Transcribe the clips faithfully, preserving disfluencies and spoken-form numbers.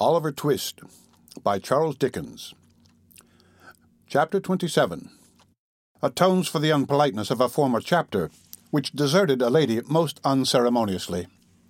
Oliver Twist by Charles Dickens. Chapter twenty-seven atones for the unpoliteness of a former chapter, which deserted a lady most unceremoniously.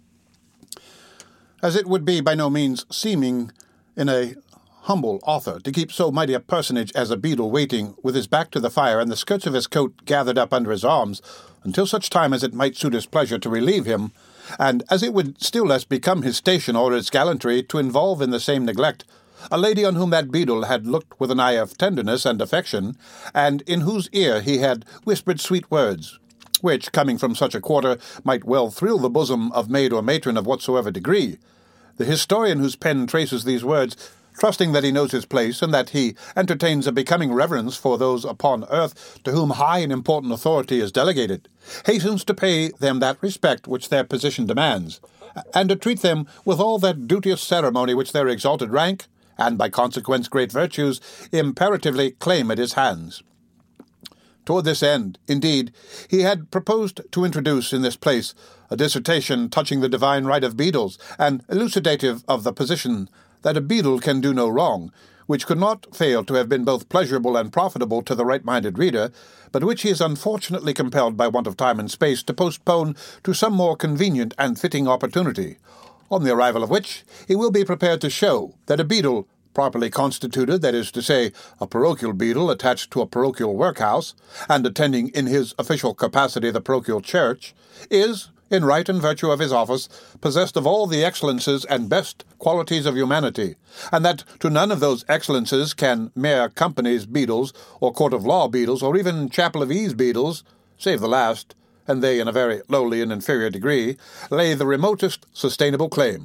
As it would be by no means seeming in a humble author to keep so mighty a personage as a beadle waiting with his back to the fire and the skirts of his coat gathered up under his arms until such time as it might suit his pleasure to relieve him, and as it would still less become his station or its gallantry to involve in the same neglect a lady on whom that beadle had looked with an eye of tenderness and affection, and in whose ear he had whispered sweet words, which, coming from such a quarter, might well thrill the bosom of maid or matron of whatsoever degree. The historian whose pen traces these words, trusting that he knows his place, and that he entertains a becoming reverence for those upon earth to whom high and important authority is delegated, hastens to pay them that respect which their position demands, and to treat them with all that duteous ceremony which their exalted rank, and by consequence great virtues, imperatively claim at his hands. Toward this end, indeed, he had proposed to introduce in this place a dissertation touching the divine right of beadles, and elucidative of the position that a beadle can do no wrong, which could not fail to have been both pleasurable and profitable to the right-minded reader, but which he is unfortunately compelled by want of time and space to postpone to some more convenient and fitting opportunity, on the arrival of which he will be prepared to show that a beadle, properly constituted, that is to say, a parochial beadle attached to a parochial workhouse, and attending in his official capacity the parochial church, is, in right and virtue of his office, possessed of all the excellences and best qualities of humanity, and that to none of those excellences can mere company's beadles, or court of law beadles, or even chapel of ease beadles, save the last, and they in a very lowly and inferior degree, lay the remotest sustainable claim.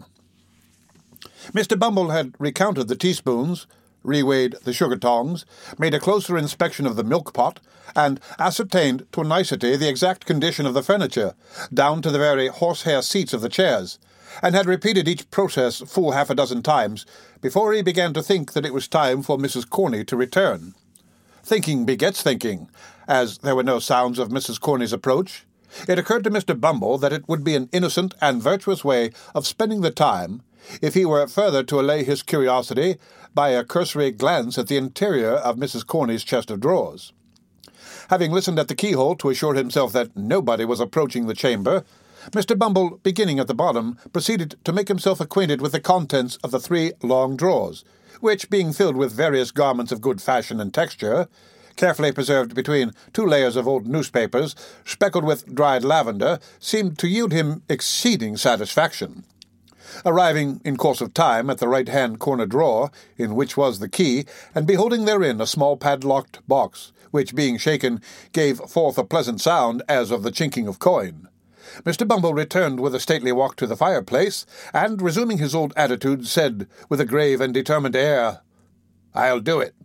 Mister Bumble had recounted the teaspoons, reweighed the sugar-tongs, made a closer inspection of the milk-pot, and ascertained to a nicety the exact condition of the furniture, down to the very horsehair seats of the chairs, and had repeated each process full half a dozen times before he began to think that it was time for Missus Corney to return. Thinking begets thinking. As there were no sounds of Missus Corney's approach, it occurred to Mister Bumble that it would be an innocent and virtuous way of spending the time if he were further to allay his curiosity by a cursory glance at the interior of Missus Corney's chest of drawers. Having listened at the keyhole to assure himself that nobody was approaching the chamber, Mister Bumble, beginning at the bottom, proceeded to make himself acquainted with the contents of the three long drawers, which, being filled with various garments of good fashion and texture, carefully preserved between two layers of old newspapers, speckled with dried lavender, seemed to yield him exceeding satisfaction. Arriving in course of time at the right-hand corner drawer, in which was the key, and beholding therein a small padlocked box, which, being shaken, gave forth a pleasant sound as of the chinking of coin, Mister Bumble returned with a stately walk to the fireplace, and, resuming his old attitude, said, with a grave and determined air, "I'll do it."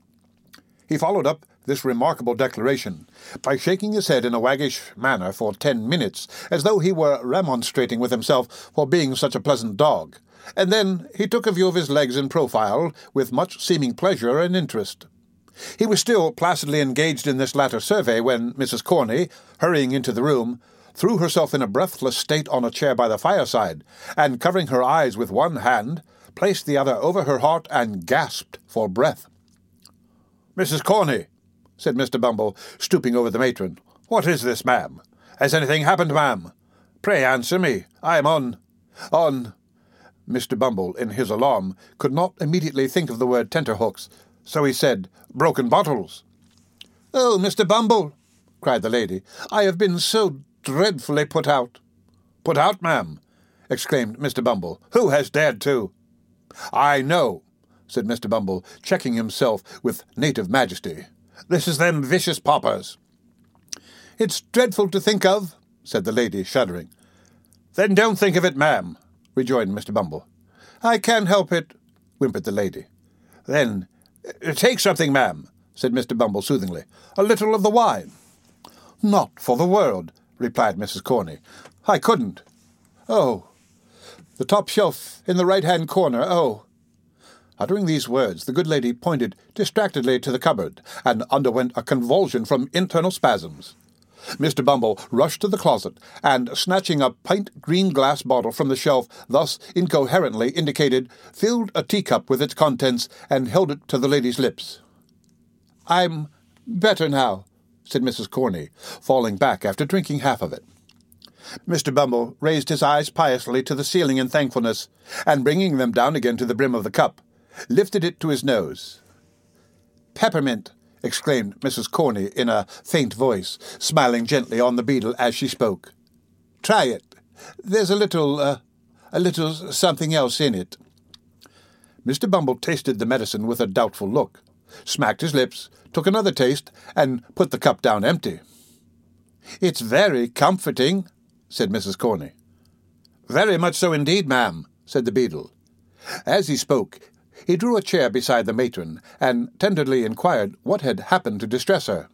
He followed up this remarkable declaration by shaking his head in a waggish manner for ten minutes, as though he were remonstrating with himself for being such a pleasant dog, and then he took a view of his legs in profile with much seeming pleasure and interest. He was still placidly engaged in this latter survey when Missus Corney, hurrying into the room, threw herself in a breathless state on a chair by the fireside, and, covering her eyes with one hand, placed the other over her heart and gasped for breath. "Missus Corney," said Mister Bumble, stooping over the matron, "what is this, ma'am? Has anything happened, ma'am? Pray answer me. I am on... on..." Mister Bumble, in his alarm, could not immediately think of the word tenterhooks, so he said, "Broken bottles." "Oh, Mister Bumble," cried the lady, "I have been so dreadfully put out." "Put out, ma'am?" exclaimed Mister Bumble. "Who has dared to?" "I know," said Mister Bumble, checking himself with native majesty. "This is them vicious paupers." "It's dreadful to think of," said the lady, shuddering. "Then don't think of it, ma'am," rejoined Mister Bumble. "I can't help it," whimpered the lady. "Then take something, ma'am," said Mister Bumble soothingly. "A little of the wine." "Not for the world," replied Missus Corney. "I couldn't. Oh, the top shelf in the right-hand corner, oh." Uttering these words, the good lady pointed distractedly to the cupboard, and underwent a convulsion from internal spasms. Mister Bumble rushed to the closet, and, snatching a pint green glass bottle from the shelf thus incoherently indicated, filled a teacup with its contents and held it to the lady's lips. "I'm better now," said Missus Corney, falling back after drinking half of it. Mister Bumble raised his eyes piously to the ceiling in thankfulness, and bringing them down again to the brim of the cup, lifted it to his nose. "Peppermint!" exclaimed Missus Corney in a faint voice, smiling gently on the beadle as she spoke. "Try it. There's a little, uh, a little something else in it." Mister Bumble tasted the medicine with a doubtful look, smacked his lips, took another taste, and put the cup down empty. "It's very comforting," said Missus Corney. "Very much so indeed, ma'am," said the beadle. As he spoke, he drew a chair beside the matron, and tenderly inquired what had happened to distress her.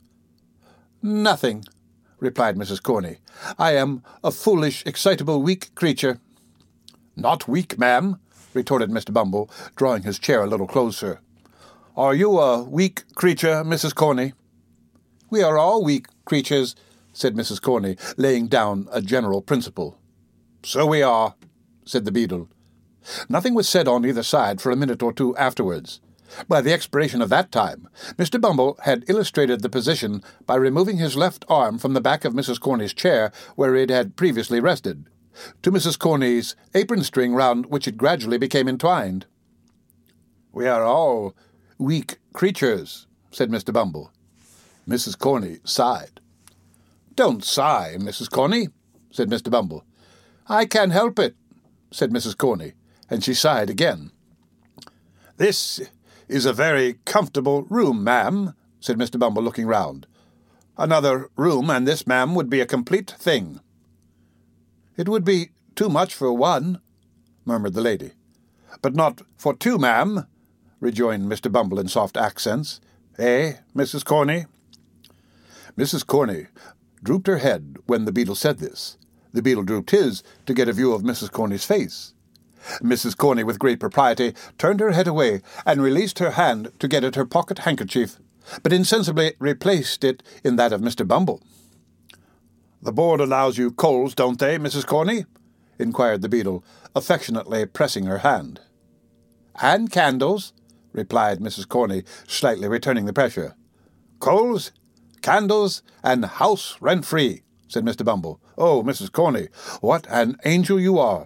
"Nothing," replied Missus Corney. "I am a foolish, excitable, weak creature." "Not weak, ma'am," retorted Mister Bumble, drawing his chair a little closer. "Are you a weak creature, Missus Corney?" "We are all weak creatures," said Missus Corney, laying down a general principle. "So we are," said the beadle. Nothing was said on either side for a minute or two afterwards. By the expiration of that time, Mister Bumble had illustrated the position by removing his left arm from the back of Missus Corney's chair where it had previously rested, to Missus Corney's apron string round which it gradually became entwined. "We are all weak creatures," said Mister Bumble. Missus Corney sighed. "Don't sigh, Missus Corney," said Mister Bumble. "I can't help it," said Missus Corney, and she sighed again. "This is a very comfortable room, ma'am," said Mister Bumble, looking round. "Another room, and this, ma'am, would be a complete thing." "It would be too much for one," murmured the lady. "But not for two, ma'am," rejoined Mister Bumble in soft accents. "Eh, Missus Corney?" Missus Corney drooped her head when the beadle said this. The beadle drooped his to get a view of Missus Corney's face. Missus Corney, with great propriety, turned her head away and released her hand to get at her pocket handkerchief, but insensibly replaced it in that of Mister Bumble. "The board allows you coals, don't they, Missus Corney?" inquired the beadle, affectionately pressing her hand. "And candles," replied Missus Corney, slightly returning the pressure. "Coals, candles, and house rent-free," said Mister Bumble. "Oh, Missus Corney, what an angel you are!"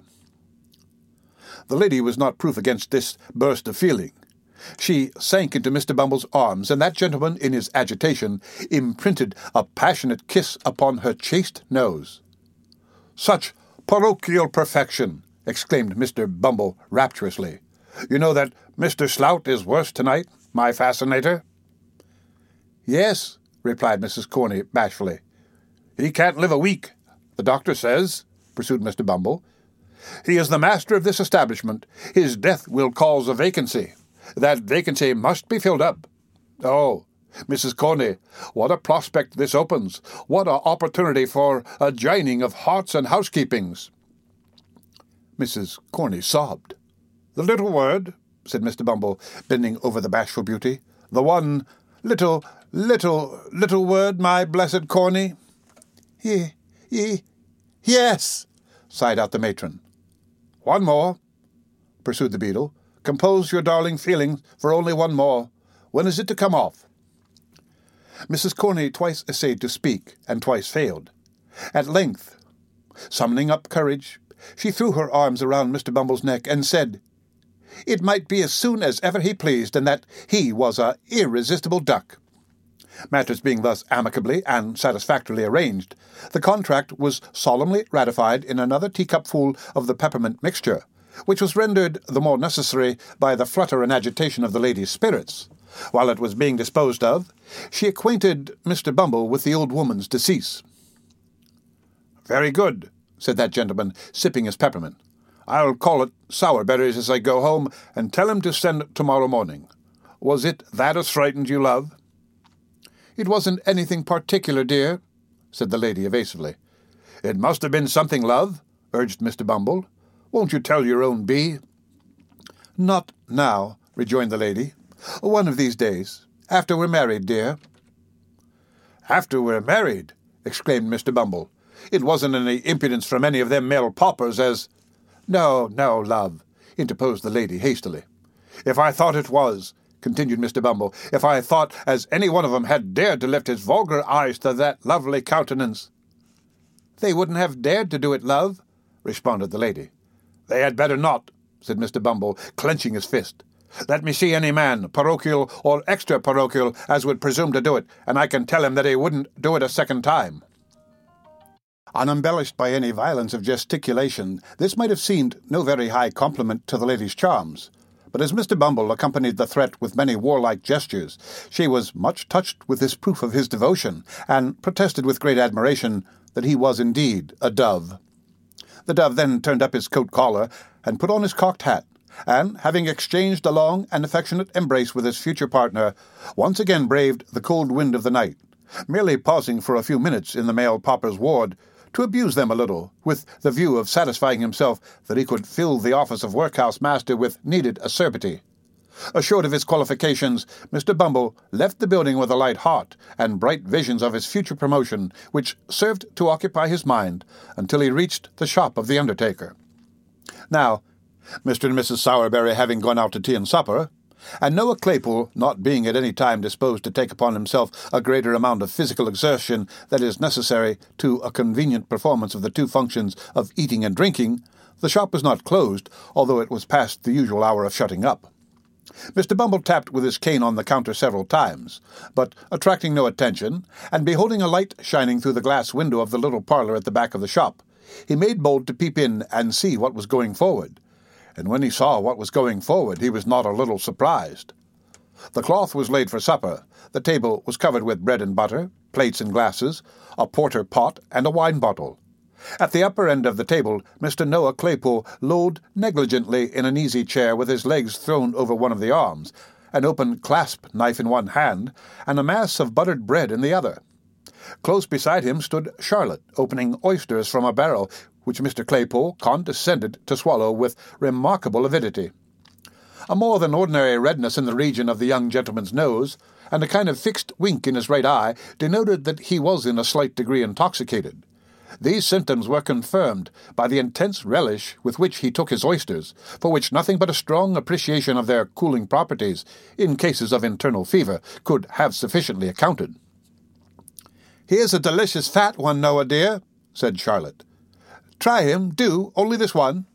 The lady was not proof against this burst of feeling. She sank into Mister Bumble's arms, and that gentleman, in his agitation, imprinted a passionate kiss upon her chaste nose. "Such parochial perfection!" exclaimed Mister Bumble rapturously. "You know that Mister Slout is worse tonight, my fascinator?" "Yes," replied Missus Corney bashfully. "He can't live a week, the doctor says," pursued Mister Bumble. "He is the master of this establishment. His death will cause a vacancy. That vacancy must be filled up. Oh, Missus Corney, what a prospect this opens! What a opportunity for a joining of hearts and housekeepings!" Missus Corney sobbed. "The little word," said Mister Bumble, bending over the bashful beauty. "The one little, little, little word, my blessed Corney." Ye, ye, yes," sighed out the matron. "One more," pursued the beadle. "Compose your darling feelings for only one more. When is it to come off?" Missus Corney twice essayed to speak, and twice failed. At length, summoning up courage, she threw her arms around Mister Bumble's neck and said, "It might be as soon as ever he pleased, and that he was a irresistible duck." Matters being thus amicably and satisfactorily arranged, the contract was solemnly ratified in another teacupful of the peppermint mixture, which was rendered the more necessary by the flutter and agitation of the lady's spirits. While it was being disposed of, she acquainted Mister Bumble with the old woman's decease. "Very good," said that gentleman, sipping his peppermint. "I'll call it sour berries as I go home, and tell him to send tomorrow morning. Was it that as frightened you, love?" "It wasn't anything particular, dear," said the lady evasively. "It must have been something, love," urged Mister Bumble. "Won't you tell your own bee?" "Not now," rejoined the lady. "One of these days. After we're married, dear." "After we're married?" exclaimed Mister Bumble. "It wasn't any impudence from any of them male paupers as—" "No, no, love," interposed the lady hastily. "If I thought it was," continued Mister Bumble, "if I thought as any one of 'em had dared to lift his vulgar eyes to that lovely countenance—" "They wouldn't have dared to do it, love," responded the lady. "They had better not," said Mister Bumble, clenching his fist. "Let me see any man, parochial or extra-parochial, as would presume to do it, and I can tell him that he wouldn't do it a second time." Unembellished by any violence of gesticulation, this might have seemed no very high compliment to the lady's charms, but as Mister Bumble accompanied the threat with many warlike gestures, she was much touched with this proof of his devotion, and protested with great admiration that he was indeed a dove. The dove then turned up his coat collar and put on his cocked hat, and, having exchanged a long and affectionate embrace with his future partner, once again braved the cold wind of the night, merely pausing for a few minutes in the male pauper's ward to abuse them a little, with the view of satisfying himself that he could fill the office of workhouse master with needed acerbity. Assured of his qualifications, Mister Bumble left the building with a light heart and bright visions of his future promotion, which served to occupy his mind until he reached the shop of the undertaker. Now, Mister and Missus Sowerberry having gone out to tea and supper, and Noah Claypool not being at any time disposed to take upon himself a greater amount of physical exertion that is necessary to a convenient performance of the two functions of eating and drinking, the shop was not closed, although it was past the usual hour of shutting up. Mister Bumble tapped with his cane on the counter several times, but, attracting no attention, and beholding a light shining through the glass window of the little parlour at the back of the shop, he made bold to peep in and see what was going forward. And when he saw what was going forward, he was not a little surprised. The cloth was laid for supper, the table was covered with bread and butter, plates and glasses, a porter pot, and a wine bottle. At the upper end of the table, Mister Noah Claypool lolled negligently in an easy chair with his legs thrown over one of the arms, an open clasp knife in one hand, and a mass of buttered bread in the other. Close beside him stood Charlotte, opening oysters from a barrel, which Mister Claypool condescended to swallow with remarkable avidity. A more than ordinary redness in the region of the young gentleman's nose, and a kind of fixed wink in his right eye, denoted that he was in a slight degree intoxicated. These symptoms were confirmed by the intense relish with which he took his oysters, for which nothing but a strong appreciation of their cooling properties, in cases of internal fever, could have sufficiently accounted. "Here's a delicious fat one, Noah, dear," said Charlotte. "Try him, do, only this one."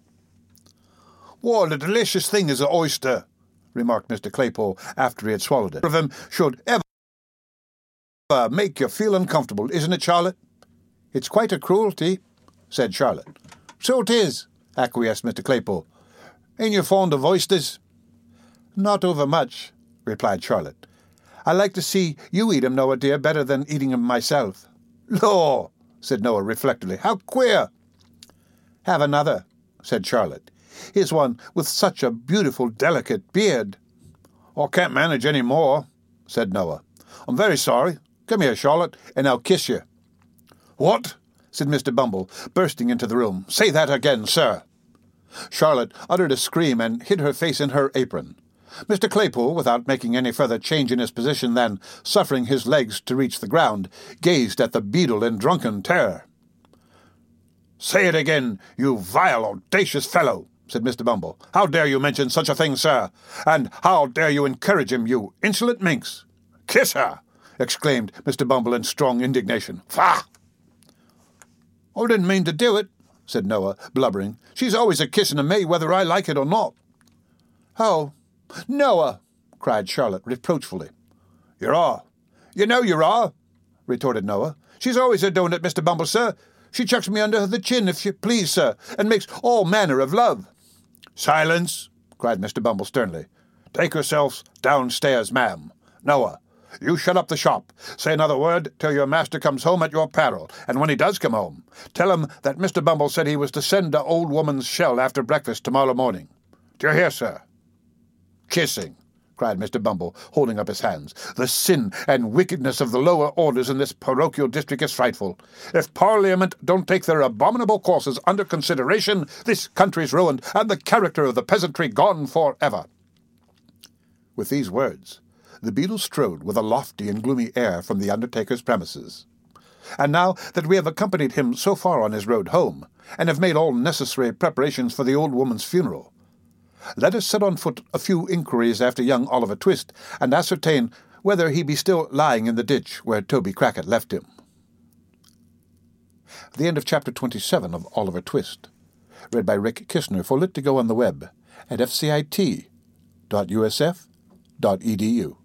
"What a delicious thing is an oyster," remarked Mister Claypool after he had swallowed it. "One of them should ever make you feel uncomfortable, isn't it, Charlotte?" "It's quite a cruelty," said Charlotte. "So it is," acquiesced Mister Claypool. "Ain't you fond of oysters?" "Not overmuch," replied Charlotte. "I like to see you eat 'em, Noah, dear, better than eating 'em myself." "Law," said Noah reflectively, "how queer!" "Have another," said Charlotte. "Here's one with such a beautiful, delicate beard." "I can't manage any more," said Noah. "I'm very sorry. Come here, Charlotte, and I'll kiss you." "What?" said Mister Bumble, bursting into the room. "Say that again, sir." Charlotte uttered a scream and hid her face in her apron. Mister Claypool, without making any further change in his position than suffering his legs to reach the ground, gazed at the beadle in drunken terror. "Say it again, you vile, audacious fellow," said Mister Bumble. "How dare you mention such a thing, sir? And how dare you encourage him, you insolent minx?" "Kiss her!" exclaimed Mister Bumble in strong indignation. "Faugh!" "I didn't mean to do it," said Noah, blubbering. "She's always a-kissing of me, whether I like it or not." "Oh, Noah!" cried Charlotte reproachfully. "You are. You know you are," retorted Noah. "She's always a-doing it, Mister Bumble, sir. She chucks me under the chin, if you please, sir, and makes all manner of love." "Silence!" cried Mister Bumble sternly. "Take yourselves downstairs, ma'am. Noah, you shut up the shop. Say another word till your master comes home at your peril, and when he does come home, tell him that Mister Bumble said he was to send the old woman's shell after breakfast tomorrow morning. Do you hear, sir?" "Kissing!" cried Mister Bumble, holding up his hands. "The sin and wickedness of the lower orders in this parochial district is frightful. If Parliament don't take their abominable courses under consideration, this country's ruined, and the character of the peasantry gone for ever." With these words, the beadle strode with a lofty and gloomy air from the undertaker's premises. And now that we have accompanied him so far on his road home, and have made all necessary preparations for the old woman's funeral, let us set on foot a few inquiries after young Oliver Twist, and ascertain whether he be still lying in the ditch where Toby Crackit left him. The end of chapter twenty-seven of Oliver Twist, read by Rick Kistner for Lit to Go on the web at f c i t dot u s f dot e d u.